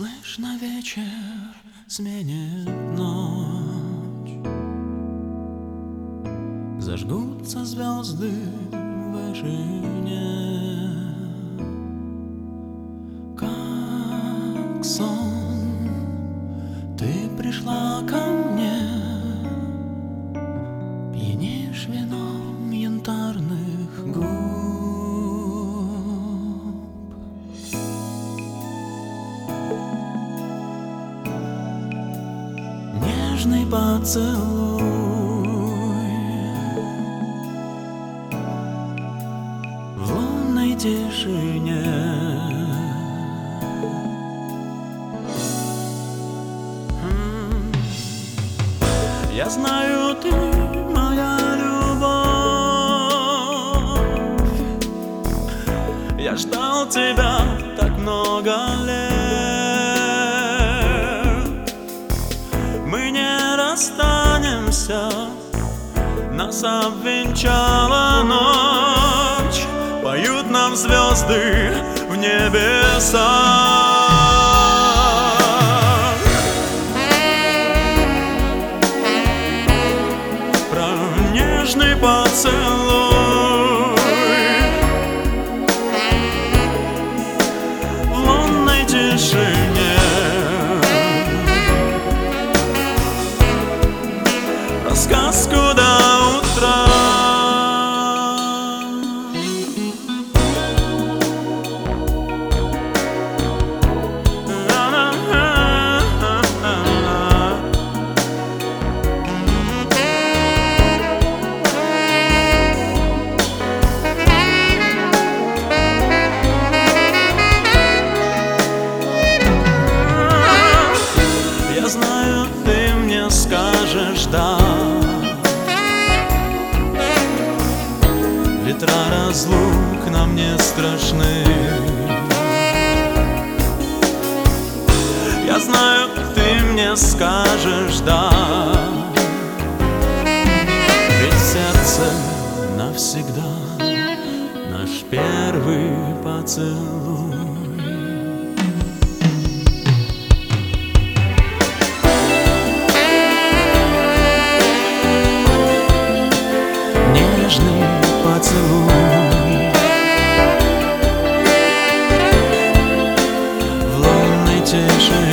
Слышно, вечер сменит ночь, зажгутся звезды в вышине, как сон ты пришла ко мне, пьянишь вином янтарных губ. Нежный поцелуй в лунной тишине, я знаю, ты моя любовь. Я ждал тебя так много лет. Мы не расстанемся, нас обвенчала ночь. Поют нам звезды в небесах. Нежный поцелуй в лунной тишине, сказку до утра. Я знаю, ты мне скажешь да. Ветра разлук нам не страшны. Я знаю, ты мне скажешь да. Ведь сердце навсегда наш первый поцелуй. Нежный поцелуй в лунной тишине.